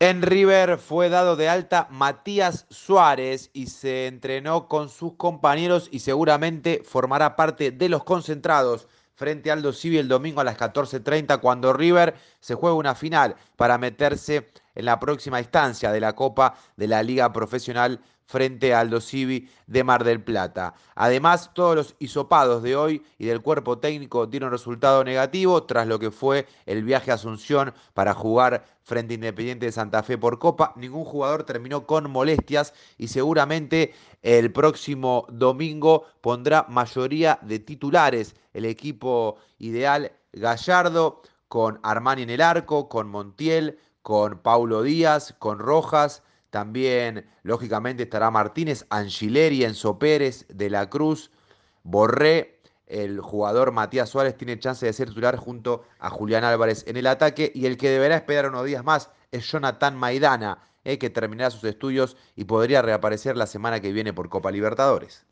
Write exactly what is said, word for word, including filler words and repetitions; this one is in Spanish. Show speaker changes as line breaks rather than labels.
En River fue dado de alta Matías Suárez y se entrenó con sus compañeros y seguramente formará parte de los concentrados frente al Aldo Civi el domingo a las catorce treinta cuando River se juega una final para meterse en la próxima instancia de la Copa de la Liga Profesional frente al Aldo Civi de Mar del Plata. Además, todos los hisopados de hoy y del cuerpo técnico dieron resultado negativo tras lo que fue el viaje a Asunción para jugar frente a Independiente de Santa Fe por Copa. Ningún jugador terminó con molestias y seguramente el próximo domingo pondrá mayoría de titulares. El equipo ideal Gallardo con Armani en el arco, con Montiel, con Paulo Díaz, con Rojas. También, lógicamente, estará Martínez, Angileri, Enzo Pérez, De la Cruz, Borré. El jugador Matías Suárez tiene chance de ser titular junto a Julián Álvarez en el ataque. Y el que deberá esperar unos días más es Jonathan Maidana, eh, que terminará sus estudios y podría reaparecer la semana que viene por Copa Libertadores.